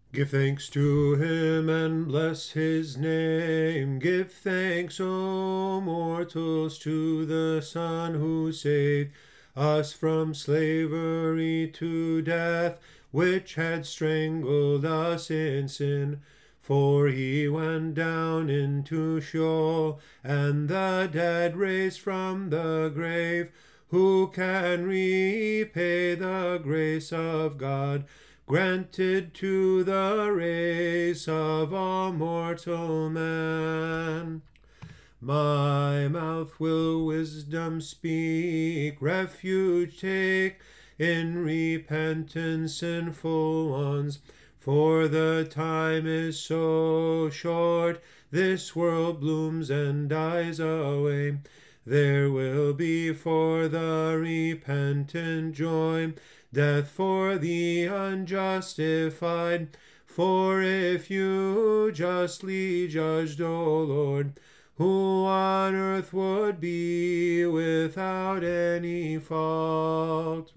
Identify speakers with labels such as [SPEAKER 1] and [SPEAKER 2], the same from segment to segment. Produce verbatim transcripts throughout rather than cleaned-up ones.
[SPEAKER 1] Give thanks to him and bless his name. Give thanks, O mortals, to the Son who saved us from slavery to death, which had strangled us in sin. For he went down into Sheol, and the dead raised from the grave. Who can repay the grace of God granted to the race of all mortal man? My mouth will wisdom speak, refuge take in repentance sinful ones. For the time is so short, this world blooms and dies away. There will be for the repentant joy, death for the unjustified. For if you justly judged, O Lord, who on earth would be without any fault?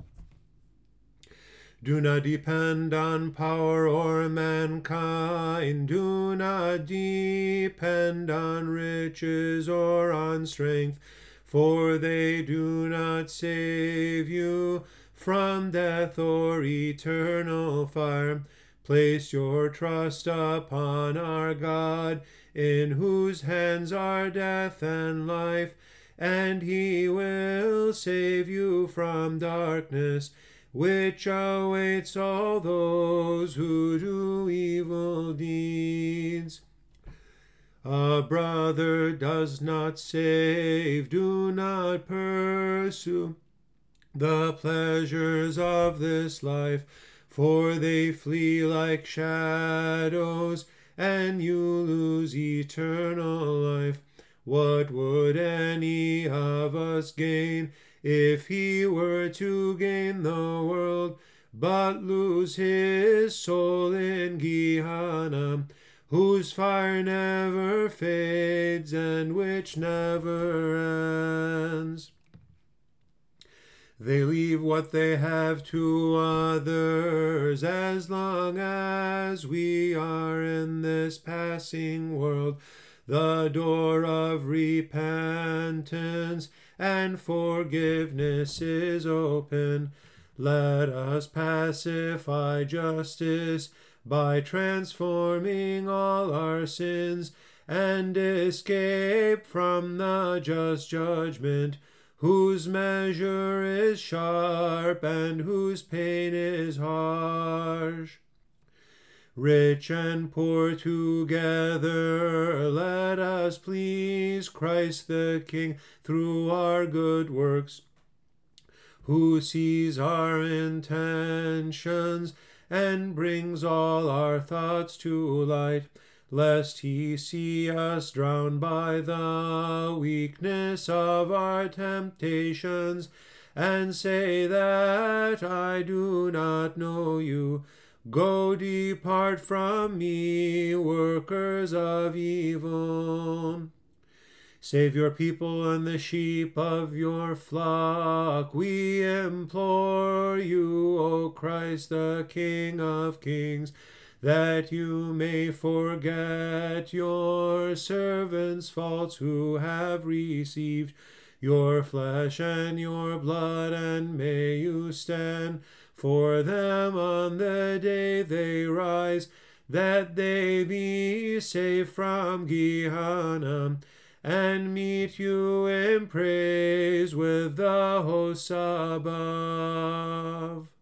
[SPEAKER 1] Do not depend on power or mankind. Do not depend on riches or on strength, for they do not save you from death or eternal fire. Place your trust upon our God, in whose hands are death and life, and he will save you from darkness, which awaits all those who do evil deeds. A brother does not save. Do not pursue the pleasures of this life, for they flee like shadows, and you lose eternal life. What would any of us gain if he were to gain the world, but lose his soul in Gehenna, whose fire never fades and which never ends? They leave what they have to others, as long as we are in this passing world. The door of repentance and forgiveness is open. Let us pacify justice by transforming all our sins, and escape from the just judgment, whose measure is sharp and whose pain is harsh. Rich and poor together, let us please Christ the King through our good works, who sees our intentions and brings all our thoughts to light, lest he see us drowned by the weakness of our temptations, and say that I do not know you. Go, depart from me, workers of evil. Save your people and the sheep of your flock, we implore you, O Christ, the King of kings, that you may forget your servants' faults who have received your flesh and your blood, and may you stand for them on the day they rise, that they be safe from Gehenna, and meet you in praise with the hosts above.